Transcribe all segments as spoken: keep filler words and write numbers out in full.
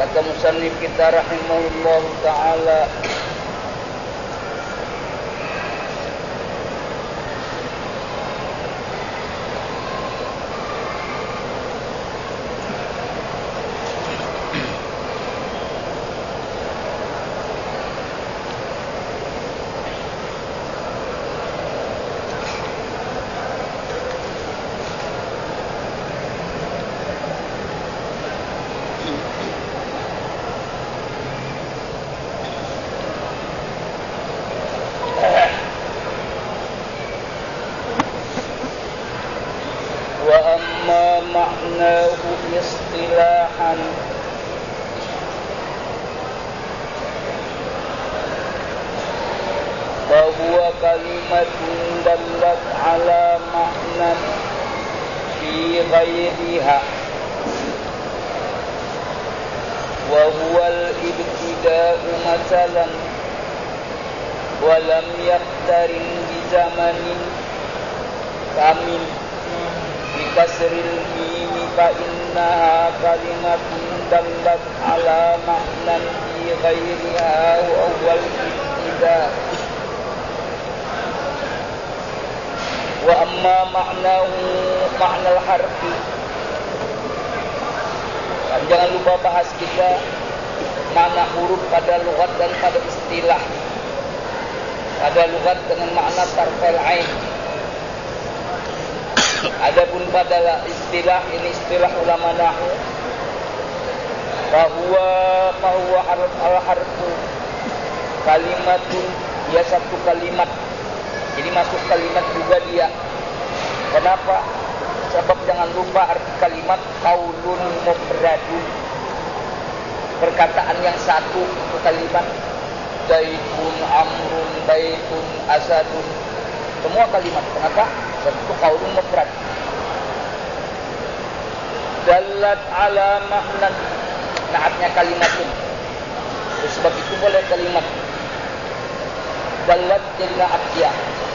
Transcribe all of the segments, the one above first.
Kata musannif kita rahimahullah ta'ala, معناه اصطلاحا فهو كلمة دلت على معنى في غيرها وهو الابتداء مثلا ولم يقترن بزمن كامل bikasril mim fa innaha kalimatun dallat ala ma'nan fi ghairiha wa awwal ibtida wa amma ma'nahu ma'nal harfi. Dan jangan lupa bahas kita makna huruf pada lughat dan pada istilah. Pada lughat dengan makna tarfal ain. Adapun pada istilah, ini istilah ulama nahwu, bahwa bahwa harf al-harfu kalimatun, dia satu kalimat. Jadi masuk kalimat juga dia. Kenapa? Sebab jangan lupa arti kalimat qaulun mufradun. Perkataan yang satu itu kalimat. Zaidun, amrun, baitun, asadun. Semua kalimat. Kenapa? Satu qaulun mufrad. Dallat ala ma'nan. Naatnya kalimatun. Sebab itu boleh kalimat. Dallat jadi naat dia.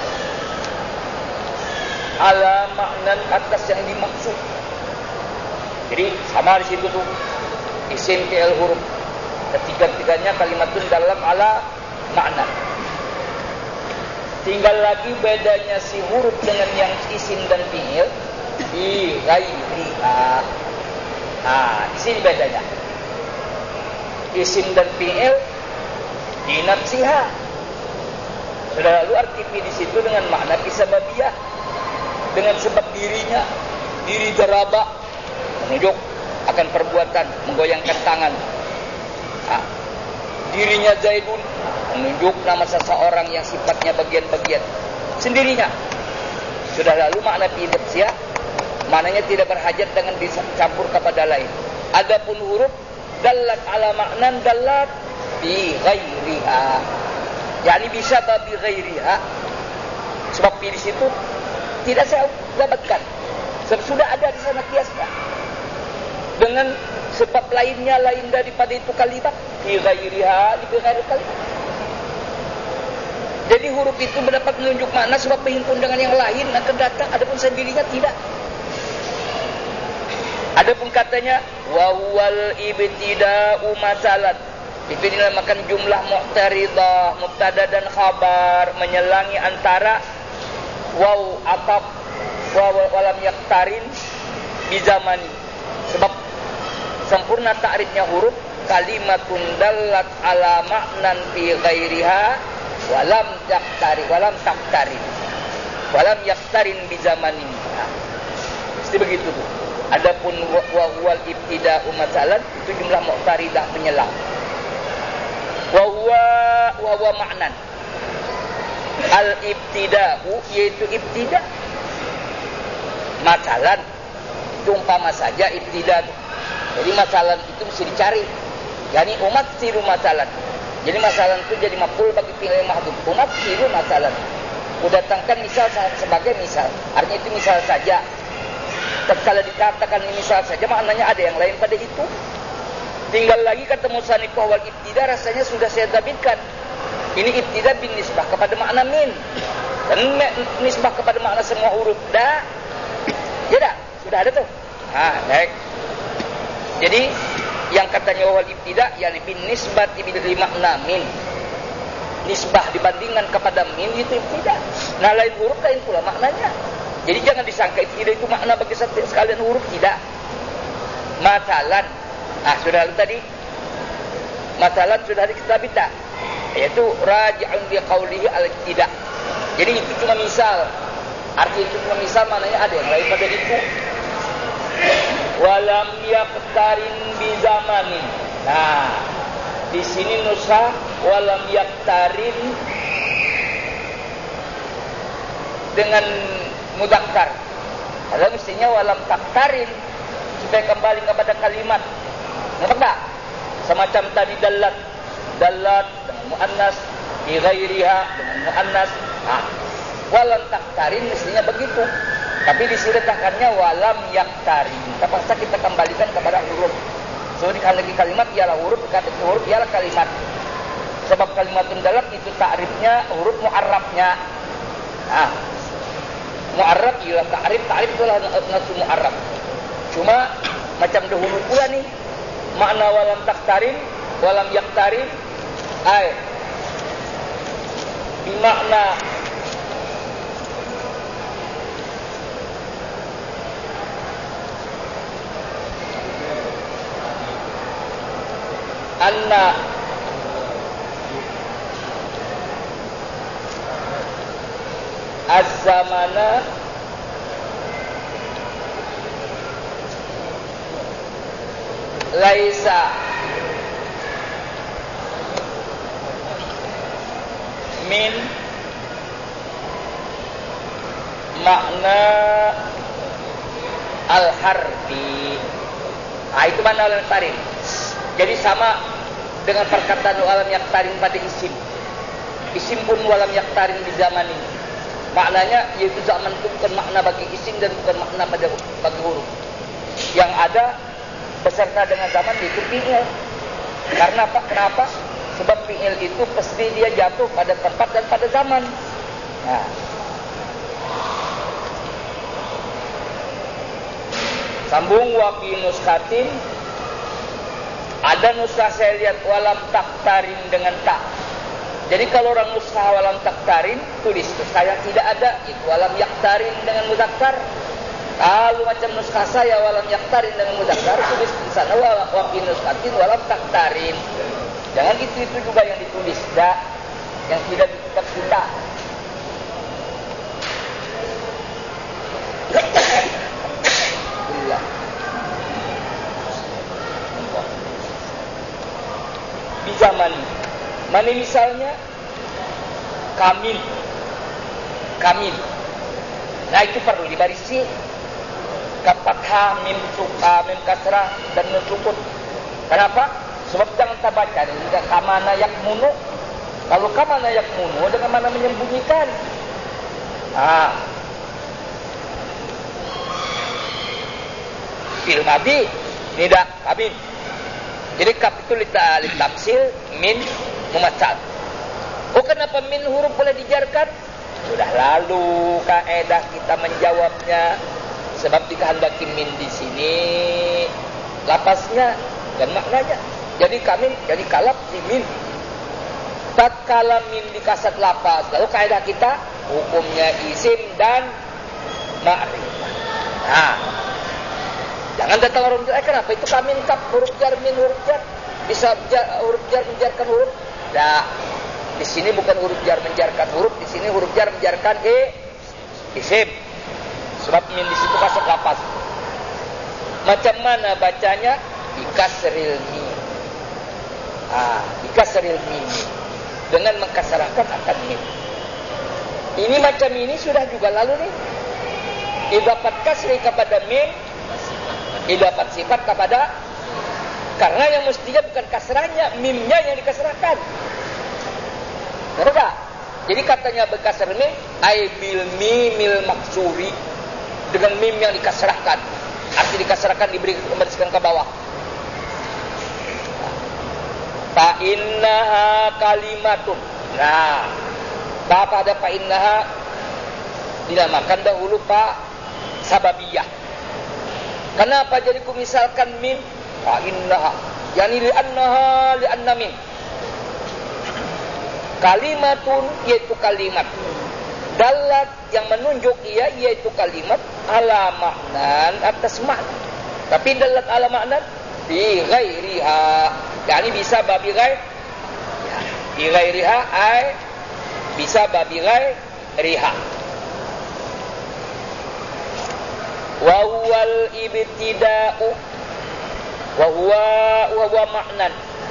Ala ma'nan, atas yang dimaksud. Jadi sama di situ tuh. Isim fi'il huruf. Ketiga-tiganya kalimatun dalam ala ma'nan. Tinggal lagi bedanya si huruf dengan yang isim dan fi'il di ghairiha. Nah, di sini bedanya. Isim dan fi'il di nafsiha. Sudah lalu arti fi di situ dengan makna fisababiyah, dengan sebab dirinya, diri daraba, menunjuk akan perbuatan, menggoyangkan tangan. Nah, dirinya Zaidun, menunjuk nama seseorang yang sifatnya bagian-bagian sendirinya. Sudah lalu makna fi'il, maknanya tidak berhajat dengan dicampur kepada lain. Adapun huruf dallat ala ma'nan dallat bi ghairiha. Yani bisa babi ghairiha. Sebab di situ tidak saya dapatkan. Sebab sudah ada di sana kiasnya. Dengan sebab lainnya lain daripada itu kalimat bi ghairiha, di ghairi kalimat. Jadi huruf itu mendapat menunjuk makna sebab berhimpun dengan yang lain akan datang, adapun sendirinya tidak. Adapun katanya wa huwal ibtida'u masalan. Itu dinamakan jumlah mu'taridah, mubtada dan khabar, menyelangi antara waw ataf wa walam yaktarin bi zamani. Sebab sempurna ta'rifnya huruf kalimatun dallat ala ma'nan fi ghairiha walam yaktari walam taktari walam yaktarin bi zamanin. Nah, mesti begitu tuh. Adapun wa huwal ibtida'u masalan itu jumlah mu'taridah menyelang. Wa huwa wa huwa ma'nan. Al ibtida'u yaitu ibtida'. Masalan itu umpama saja ibtida'. Jadi masalan itu mesti dicari. Yani umat siru masalan. Jadi masalan itu jadi maf'ul bagi fi'il mahdhuf. Umat siru masalan. Kudatangkan misal sebagai misal. Artinya itu misal saja. Kalau dikatakan misal saja maknanya ada yang lain pada itu. Tinggal lagi kata musannif wal ibtida rasanya sudah saya tabitkan. Ini ibtida bin nisbah kepada makna min. Dan nisbah kepada makna semua huruf da. Ya dah, sudah ada tuh. Ah, baik. Jadi yang katanya wal ibtida yani bin nisbati bil makna min, nisbah dibandingkan kepada min itu ibtida. Nah lain huruf lain pula maknanya. Jadi jangan disangka ibtida itu makna bagi sekalian huruf, tidak. Matalan, ah sudah tadi matalan sudah kita bita, yaitu raji'un bi qaulihi al ibtida. Jadi itu cuma misal, arti itu cuma misal, maknanya ada yang lain pada itu. Walam yaqtarin bi zamanin. Nah, di sini nusa walam yaqtarin dengan mudzakkar. Kalau mestinya walam taqtarin supaya kembali kepada kalimat. Nampak tak? Semacam tadi dalat, dalat dengan muannas, bi ghairiha dengan muannas. Nah, walam taqtarin mestinya begitu. Tapi disertakannya walam yaktarin. Terpaksa kita kembalikan kepada huruf. So dikandaki kalimat ialah huruf, dikandaki huruf ialah kalimat. Sebab kalimatun dalat itu ta'rifnya huruf mu'arrabnya. Nah, mu'arrab ialah ta'rif, ta'rif itulah nasu mu'arrab. Cuma macam dahulu pula nih, makna walam taktarin, walam yaktarin, ay bimakna anna az-zamana laisa min makna al-harfi. Nah, itu mana al-tarin. Jadi sama dengan perkataan walam yaktarin pada isim. Isim pun walam yaktarin di zaman ini. Maknanya yaitu zaman itu bukan makna bagi isim dan bukan makna pada bagi huruf. Yang ada beserta dengan zaman itu fi'il. Karena apa? Kenapa? Sebab fi'il itu pasti dia jatuh pada tempat dan pada zaman. Nah. Sambung wa fi nuskatin. Ada nuskah saya lihat walam taktarin dengan tak. Jadi kalau orang nuskah walam taktarin tulis saya tidak ada itu walam yaktarin dengan mudzakkar. Kalau macam nuskah saya walam yaktarin dengan mudzakkar tulis di sana wa fi nuskatin walam taktarin. Jangan itu itu juga yang ditulis, dah yang tidak di kitab kita. Di zaman mana misalnya kamil kamil, nah itu perlu dibarisi fathah mim suka mim kasrah dan nun sukun. Kenapa? Sebab jangan kita baca dengan kamana yakmunu. Kalau kamana yakmunu dengan mana menyembunyikan. Ah fil madi tidak kamil. Jadi kaf itu litamsil min mumatsal. Oh kenapa min huruf boleh dijarkan? Sudah lalu kaidah kita menjawabnya. Sebab dikehendaki min di sini lapasnya dan maknanya. Jadi kami jadi kalap di min. Tatkala min dikasat lapas, lalu kaidah kita hukumnya isim dan ma'rifah. Nah, jangan datang huruf jar. Eh, kenapa itu kami kap huruf jar min huruf jar bisa jar, huruf jar menjarkan huruf? Nah, di sini bukan huruf jar menjarkan huruf, di sini huruf jar menjarkan e isim. Sebab min di situ masuk lapas. Macam mana bacanya? Bikasril mim. Ah, bikasril mim. Dengan mengkasrahkan akan mim. Ini macam ini sudah juga lalu nih. Idafat kasri kepada mim, idafat sifat kepada, karena yang mestinya bukan kasrahnya, mimnya yang dikasrahkan. Betul? Jadi katanya berkasr mim, ay bil mimil maksuri, dengan mim yang dikasrahkan. Arti dikasrahkan diberi kembalikan ke bawah. Fa innaha kalimatun. Nah, fa pada fa innaha dinamakan dahulu fa sababiyah. Kenapa jadi ku misalkan mim? Fa innaha. Yani li'annaha li'anna min. Kalimatun yaitu kalimat. Dalat yang menunjuk ia yaitu kalimat ala maknan atas makna. Tapi dalat ala maknan bi ghairiha. Yani bisa babi ghair. Ya, bi ghairiha ay bisa babi ghairiha. Wa huwal ibtida'u wa huwa wa huwa maknan.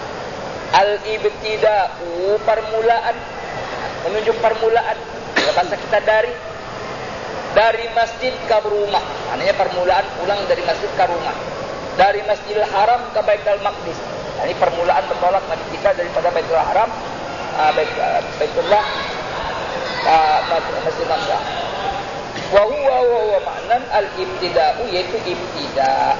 Al-ibtida'u permulaan, menunjuk permulaan. Bahasa kita dari dari masjid ke rumah. Maknanya permulaan pulang dari masjid ke rumah. Dari Masjidil Haram ke Baitul Maqdis. Ini permulaan bertolak Nabi kita daripada Baitul Haram, uh, Bait, uh, Baitullah, uh, Masjid Makkah. Wa huwa wa huwa ma'nan al-ibtida'u yaitu ibtida'.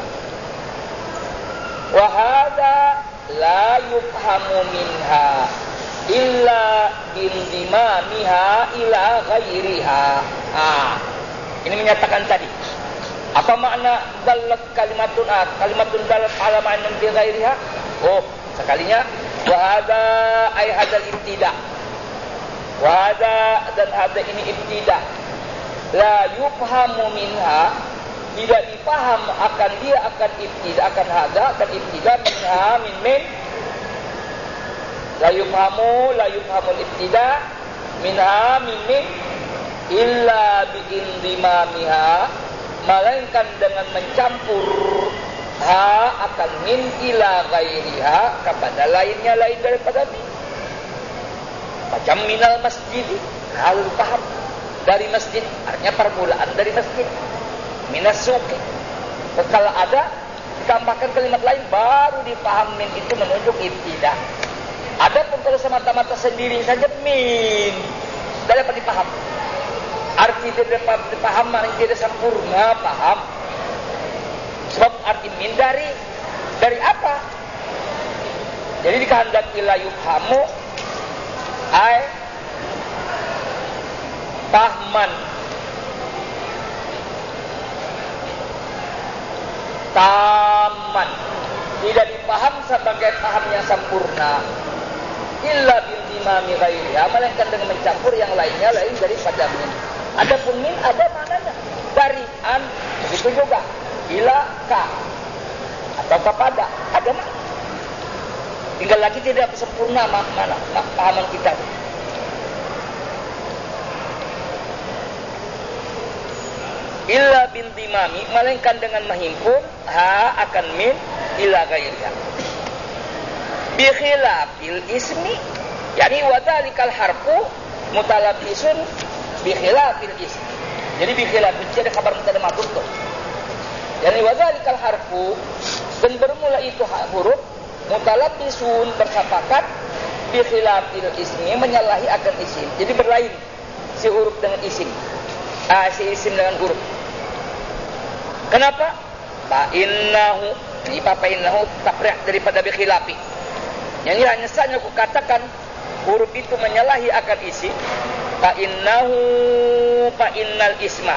Wa hadza la yufhamu minha illa bindimamiha ila ghairiha. Ah, ini menyatakan tadi. Apa makna dalat kalimatun ah, kalimatun dalat ala ma'nan bi ghairiha? Oh, sekalinya wa hadza ay hadzal ibtida. Wa hadza dan hadza ini ibtida. La yufhamu minha, tidak dipaham akan dia akan ibtida akan hadza akan ibtida minha min min la yufhamu la yufhamul ibtida minha min min illa bi indimamiha, melainkan dengan mencampur ha akan min ila ghairiha kepada lainnya lain daripada min. Macam minal masjid, harus paham dari masjid artinya permulaan dari masjid. Minas suki, kalau ada ditambahkan kalimat lain baru dipaham min itu menunjuk ibtida. Adapun kalau semata-mata sendiri saja min tidak dapat dipaham. Arti tidak dapat dipaham maknanya tidak sempurna paham. Sebab arti min dari dari apa? Jadi dikehendaki la yufhamu ay pahman taman, tidak dipaham sebagai paham yang sempurna illa bil imami ghairiha, melainkan dengan mencampur yang lainnya lain daripada min. Adapun min ada maknanya dari an, begitu juga ila ka atau kepada ada makna. Tinggal lagi tidak sempurna mana pahaman kita. Illa bin dimami, melainkan dengan menghimpun ha akan min ila ghairiha. Bi khilafil ismi, yani wadzalikal harfu mutalabbisun bi khilafil ismi. Jadi bi khilafil jadi khabar mubtada mahdzuf tuh. Yani wadzalikal harfu, dan bermula itu huruf mutalabbisun bersepakat bi khilafil ismi, menyalahi akan isim. Jadi berlain si huruf dengan isim. Ah, si isim dengan huruf. Kenapa? Fa innahu, ini fa innahu takrih daripada bi khilafi. Yang ini hanya saja aku katakan huruf itu menyalahi akan isim. Fa innahu fa innal isma.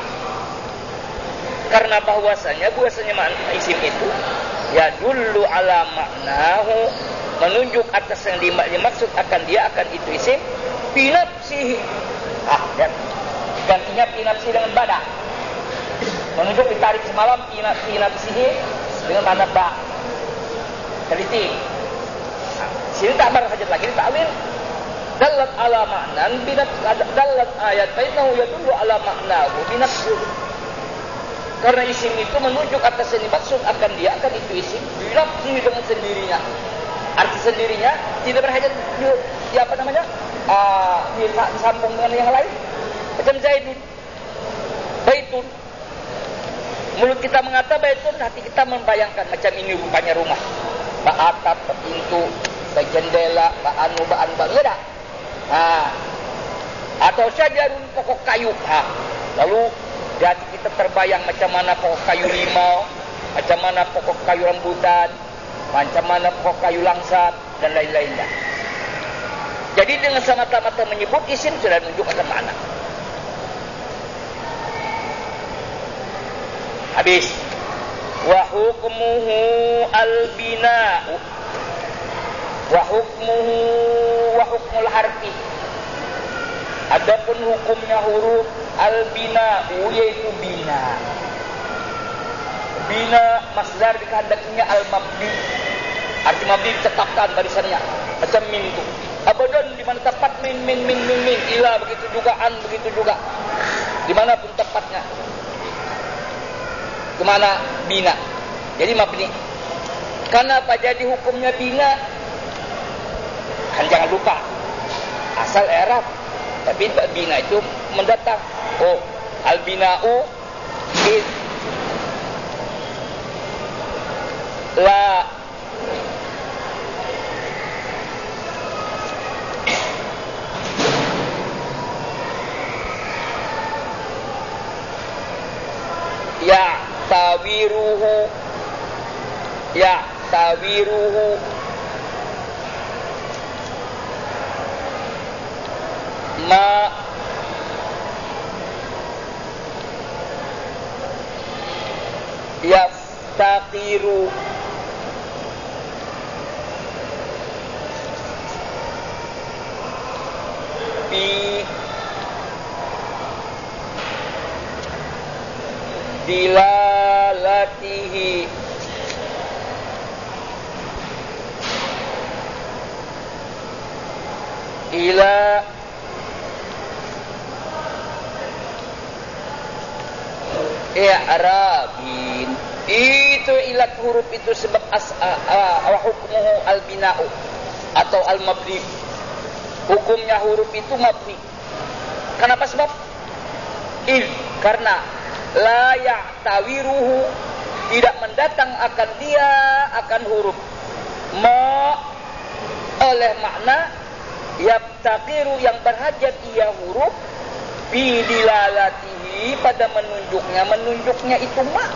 Karena bahwasanya bahwasanya makna isim itu ya dulu ala maknahu, menunjuk atas yang dimaksud akan dia akan itu isim fi nafsihi. Ah, dan gantinya fi nafsihi dengan bada. Menunjuk ditarik semalam fi nafsihi dengan tanda ba. Teliti. Nah, sini tak barang saja lagi takwil. Dalat ala ma'nan binat dalat ayat bainahu yadullu ala ma'nahu binafsihi. Karena isim itu menunjuk atas yang dimaksud akan dia akan itu isim binafsihi dengan sendirinya. Arti sendirinya tidak berhajat di, di apa namanya? Uh, disambung dengan yang lain. Macam Zaidun, Baitun. Mulut kita mengata Baitun, hati kita membayangkan macam ini rupanya rumah. Bak atap, bak pintu, bak jendela, bak anu, bak anu, bak ada. Nah, atau syajarun pokok kayu. Ha. Lalu di hati kita terbayang macam mana pokok kayu limau, macam mana pokok kayu rambutan, macam mana pokok kayu langsat dan lain-lainnya. Jadi dengan semata-mata menyebut isim sudah menunjukkan makna. Habis. Wa hukmuhu al-bina'u. Wa hukmuhu wa hukmul harfi. Adapun hukumnya huruf al-bina'u yaitu bina. Bina masdar dikehendakinya al-mabni. Arti mabni ditetapkan barisannya. Macam min itu. Abadan di mana tepat min min min min min, ila begitu juga, an begitu juga. Dimanapun tepatnya. Kemana bina. Jadi mabni. Kenapa jadi hukumnya bina? Kan jangan lupa. Asal i'rab. Tapi bina itu mendatang. Oh, al-bina'u is la ya tawiruhu ya tawiruhu ma yaftaqiru bi dilalatihi ila i'rabin. Itu ilat huruf itu sebab as wa hukmuhu al-bina'u atau al-mabni. Hukumnya huruf itu mabni. Kenapa sebab? Il karena la ya'tawiruhu tidak mendatang akan dia akan huruf ma oleh makna yabtaqiru yang berhajat ia huruf bi dilalatihi pada menunjuknya. Menunjuknya itu ma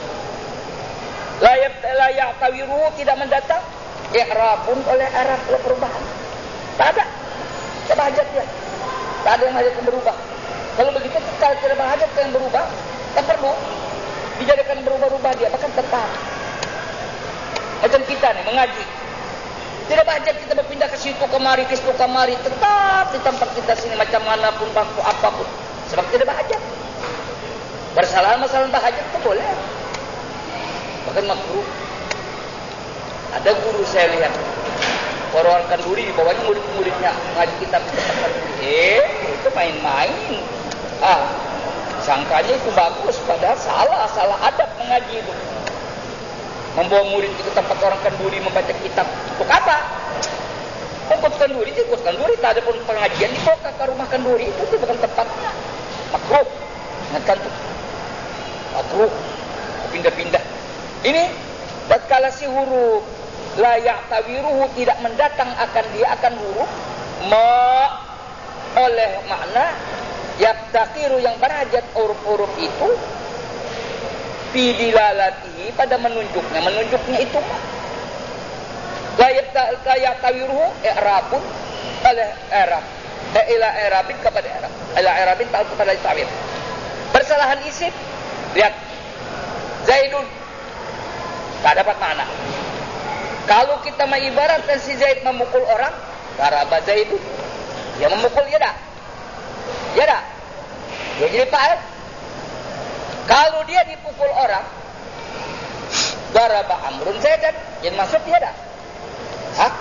la ya'tawiruhu tidak mendatang i'rabun oleh i'rab oleh perubahan. Tak ada. Tak berhajat dia. Tak ada yang hajat yang berubah. Kalau begitu kalau tidak berhajat yang berubah, tak perlu dijadikan berubah-ubah dia, bahkan tetap. Macam kita nih mengaji. Tidak berhajat kita berpindah ke situ kemari, ke situ kemari, tetap di tempat kita sini macam manapun bangku apapun. Sebab tidak berhajat. Bersalahan masalah berhajat itu boleh. Bahkan makruh. Ada guru saya lihat orang Kanduri di bawahnya murid-muridnya ngaji kitab di tempat Kanduri. Eh, itu main-main. Ah, sangkanya itu bagus, padahal salah, salah adab mengaji itu. Membawa murid ke tempat orang Kanduri membaca kitab. Untuk apa? Untuk Kanduri, ikut Kanduri. Tak ada pun pengajian di kota ke rumah Kanduri. Itu, itu bukan tempatnya. Makruh. Ingatkan tuh. Makruh. Pindah-pindah. Ini, tatkala si huruf la ya'tawiruhu tidak mendatang akan dia akan huruf ma oleh makna yabtaqiru yang berhajat huruf-huruf itu fi dilalatihi pada menunjuknya. Menunjuknya itu ma la ya'tawiruhu i'rabun oleh i'rab ila i'rabin kepada i'rab ila i'rabin ta'al kepada ta'wil. Persalahan isim, lihat Zaidun tak dapat makna. Kalau kita mengibaratkan si Zaid memukul orang, daraba Zaidun, dia memukul, ya dah, ya dah, dia jadi fa'il. Kalau dia dipukul orang, daraba Amrun Zaidan, yang maksud dia dah, hah?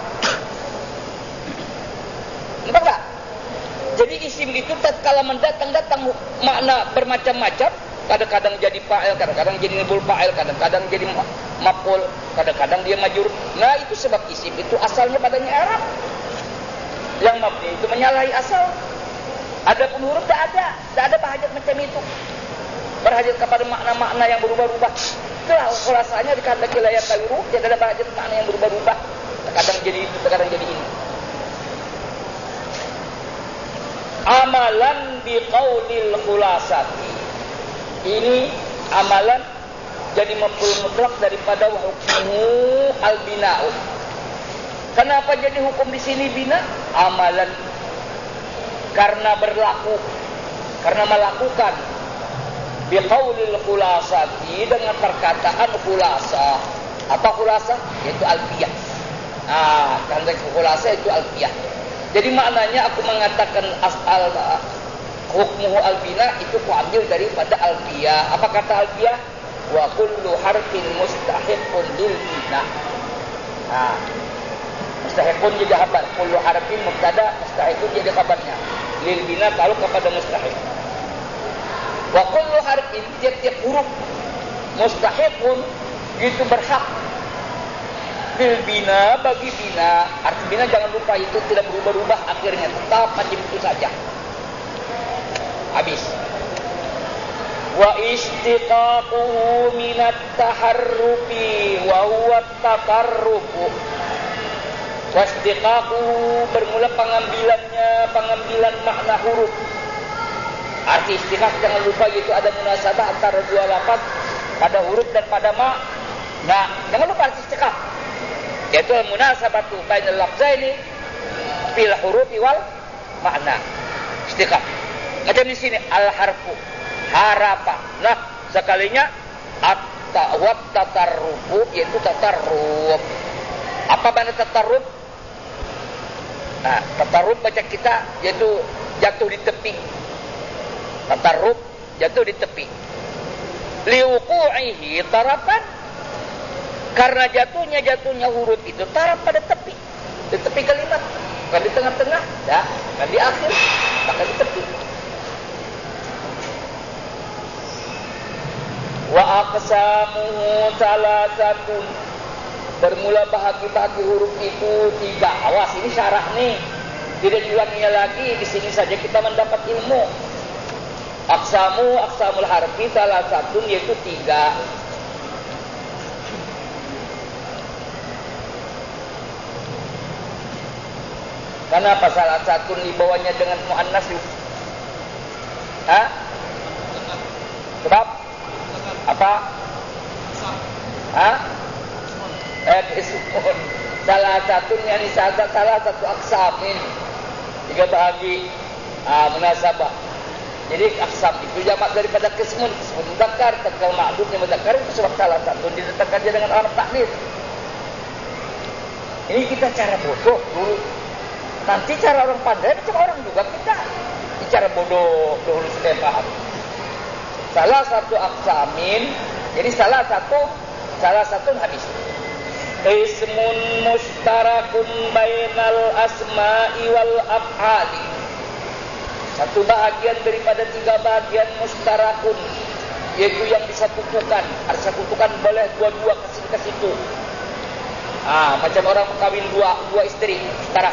Nampak tak? Jadi isim itu tatkala mendatang-datang makna bermacam-macam. Kadang-kadang jadi fa'il, kadang-kadang jadi nibul fa'il, kadang-kadang jadi maf'ul, kadang-kadang dia majrur. Nah, itu sebab isim itu asalnya padanya i'rab. Yang mabni itu menyalahi asal. Adapun huruf tak ada, tak ada berhajat macam itu. Berhajat kepada makna-makna yang berubah-ubah. Itulah khulasanya dikatakan la ya'tawiru, tidak ada berhajat makna yang berubah-ubah. Kadang jadi itu, kadang jadi ini. Amalan biqaulil khulasati. Ini amalan jadi maf'ul mutlak daripada hukmu al-bina'u. Kenapa jadi hukum di sini bina? Amalan karena berlaku, karena melakukan biqaulil khulasati dengan perkataan khulasa. Apa khulasa? Yaitu alfiyah. Ah, konteks khulasa itu alfiyah. Jadi maknanya aku mengatakan asal hukmuhu albina itu kuambil daripada alfiyah. Apa kata alfiyah? Wa kullu harfin mustahiqun lil bina. Ah. Mustahiqun jadi khabar. Kullu harfin mubtada, mustahiqun jadi khabarnya. Lil bina kalau kepada mustahiq. Wa kullu harfin tiap-tiap huruf mustahiqun itu berhak bil bina bagi bina. Arti bina jangan lupa itu tidak berubah-ubah akhirnya, tetap macam itu saja. Habis. Wa istiqaquhu minat taharrufi wa huwa tatarrufu. Wa istiqaquhu bermula pengambilannya, pengambilan makna huruf. Arti istiqaq jangan lupa itu ada munasabah antara dua lafaz pada huruf dan pada ma. Nah, jangan lupa arti istiqaq. Yaitu munasabatu bainal lafzaini fil hurufi wal makna. Istiqaq. Macam di sini al harfu harafa. Nah, sekalinya at-ta'wat tatarrufu yaitu tatarruf. Apa makna tatarruf? Nah, tatarruf baca kita yaitu jatuh di tepi. Tatarruf jatuh di tepi. Liuqu'ihi tarapan karena jatuhnya jatuhnya huruf itu taraf pada tepi, di tepi kalimat, bukan di tengah-tengah, ya, bukan di akhir, maka di tepi. Wa aqsamuhu salasatun bermula bahagi-bahagi huruf itu tiga. Awas ini syarah nih, tidak diulanginya lagi. Di sini saja kita mendapat ilmu. Aqsamu aqsamul harfi salasatun yaitu tiga. Kenapa salah satu dibawanya dengan muannas? Hah? Sebab apa? Hah? Eh, ismun. Salah satunya ini salah, salah satu aksam ini. Tiga bahagi ah, munasabah. Jadi aksam itu jamak daripada kismun. Kismun mudzakkar, tatkala ma'dudnya mudzakkar itu sebab salah satu diletakkan dia dengan alam takdir. Ini kita cara bodoh dulu. Nanti cara orang pandai macam orang juga kita. Ini cara bodoh dulu sudah paham. Salah satu aksamin, jadi salah satu salah satu hadis. Ismun mustarakun bainal asma'i wal af'ali. Satu bahagian daripada tiga bahagian mustarakun, yaitu yang disatukan. Harus satukan boleh dua-dua ke sini ke situ. Ah, macam orang berkahwin dua dua istri, setara.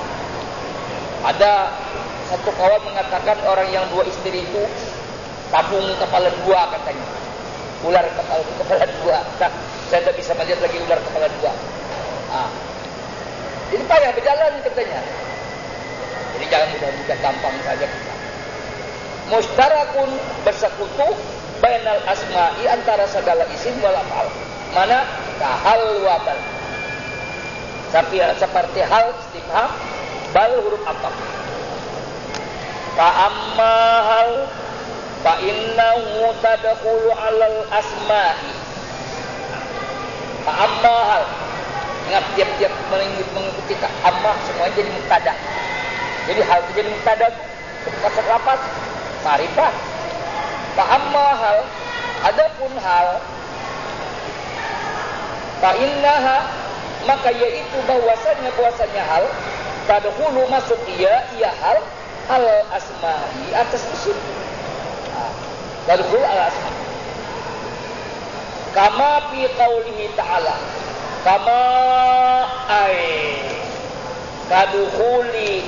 Ada satu kawan mengatakan orang yang dua istri itu tabung kepala dua katanya. Ular kepala kepala dua. Nah, saya tidak bisa melihat lagi ular kepala dua. Ah. Jadi payah berjalan katanya. Jadi jangan mudah-mudah gampang saja kita. Mustarakun bersekutu bainal asma'i antara segala isim wal af'al. Mana? Kahal wa bal. Tapi seperti hal istifham bal huruf apa? Fa amma hal fa innahu tadkhulu 'alal asma'i. Fa amma hal. Ingat tiap-tiap mengikuti ka amma semuanya jadi mubtada. Jadi hal itu jadi mubtada pasal lapas ma'rifah. Fa amma hal adapun hal fa innaha maka yaitu bahwasanya bahwasanya hal tadkhulu masuk ia ia hal al asma'i atas isim. Tadkhulu al asma. Kama fi qaulihi ta'ala. Kama ai tadkhuli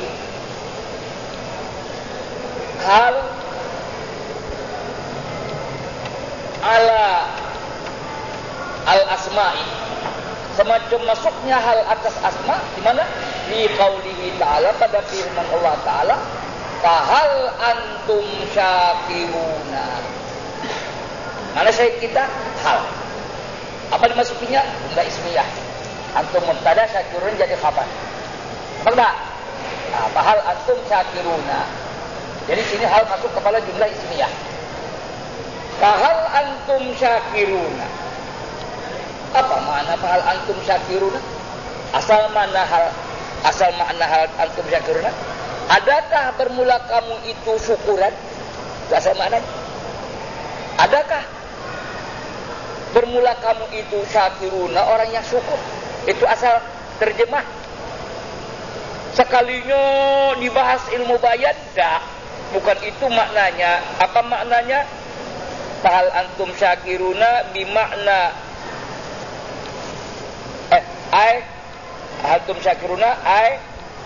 hal ala al asma'i. Semacam masuknya hal atas asma di mana? Di qaulihi ta'ala pada firman Allah Ta'ala, "Fahal antum syakiruna." Mana syahid kita? Hal. Apa dimasukinya? Jumlah ismiyah. Antum mubtada, syakirun jadi khabar. Apa enggak? Nah, fahal antum syakiruna. Jadi sini hal masuk kepada jumlah ismiyah. Fahal antum syakiruna. Apa makna fahal antum syakiruna? Asal mana hal asal makna hal antum syakiruna? Adakah bermula kamu itu syukuran? Itu asal maknanya. Adakah bermula kamu itu syakiruna, orang yang syukur? Itu asal terjemah. Sekalinya dibahas ilmu bayan, dah. Bukan itu maknanya. Apa maknanya? Fahal antum syakiruna bimakna eh ay antum syakiruna ay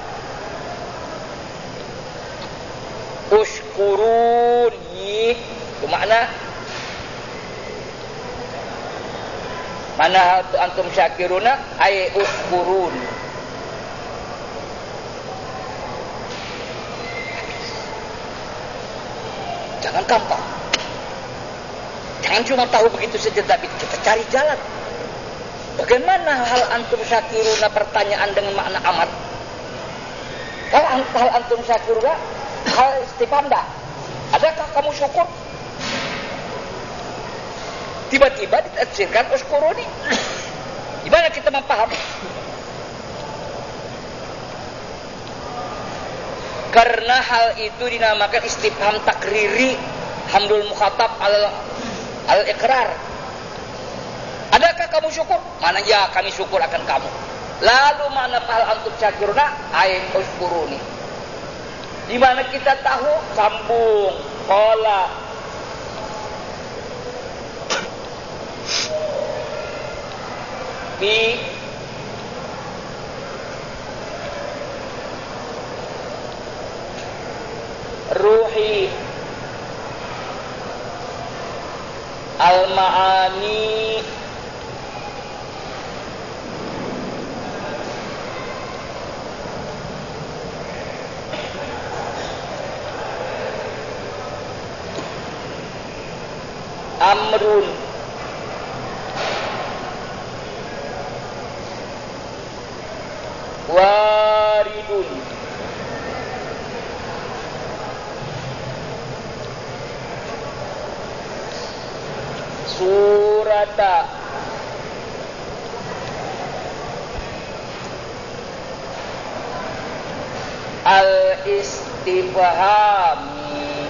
ushkuruni. Itu makna. Mana antum syakiruna ay ushkurun. Jangan gampang. Jangan cuma tahu begitu saja, tapi kita cari jalan. Bagaimana hal antum syakiruna, pertanyaan dengan makna amat? Hal, hal antum syakiruna, hal istifham dah. Adakah kamu syukur? Tiba-tiba ditafsirkan uskuruni. Gimana kita memahami? Karena hal itu dinamakan istifham takriri, hamdul mukhatab al al iqrar. Adakah kamu syukur? Mana ya, kami syukur akan kamu. Lalu mana hal antum syakiruna ay uskuruni. Di mana kita tahu sambung qala bi ruhi al-ma'ani amrun waridun surata al-istifhami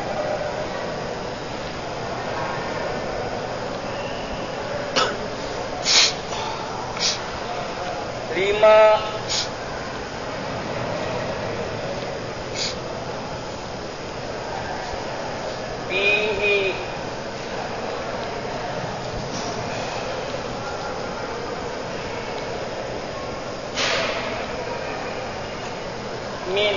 lima fihi min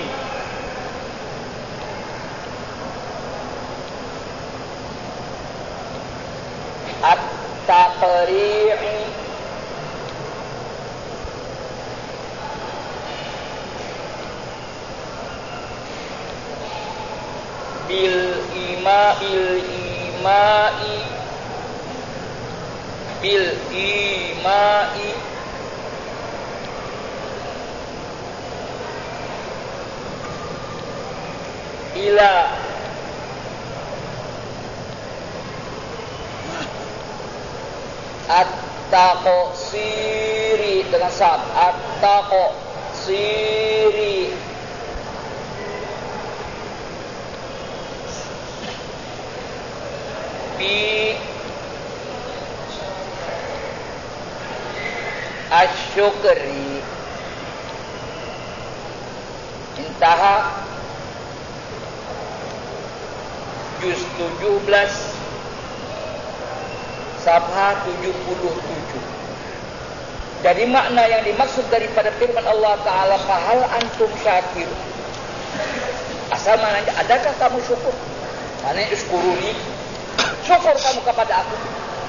at-taqri'i bil ima'il ima'i bil ima'i ila at-taqsiri dengan sad at-taqsiri bi asyukri. Intaha juz tujuh belas Safha tujuh puluh tujuh. Jadi makna yang dimaksud daripada firman Allah Ta'ala fahal antum syakir, asal maknanya adakah kamu syukur? Maknanya uskuruni, syukur kamu kepada aku.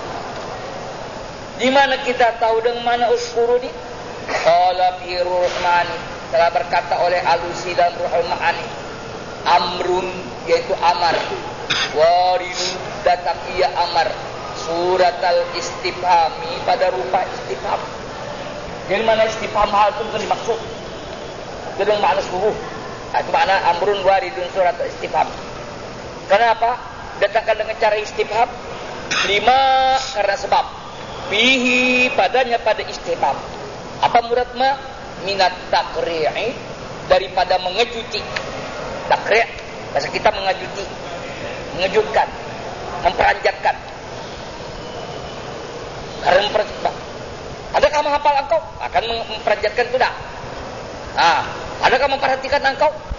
Di mana kita tahu dengan mana uskuruni? Qala fi Ruhmani, telah berkata oleh Alusi dan Ruhul Ma'ani, amrun yaitu amar, waridun datang ia amar, surat al-istifhami pada rupa istifham. Jadi mana istifham hal itu bukan dimaksud dengan makna seluruh. Itu makna amrun waridun surat al-istifham. Kenapa datangkan dengan cara istifham? Lima, karena sebab fihi padanya pada istifham Apa murad ma? Minat takri'i, daripada mengejuti. Takri', bahasa kita mengejuti, mengejutkan, memperanjatkan. Karena memperanjatkan. Adakah menghafal engkau? Akan memperanjatkan itu dah. Ah, adakah memperhatikan engkau?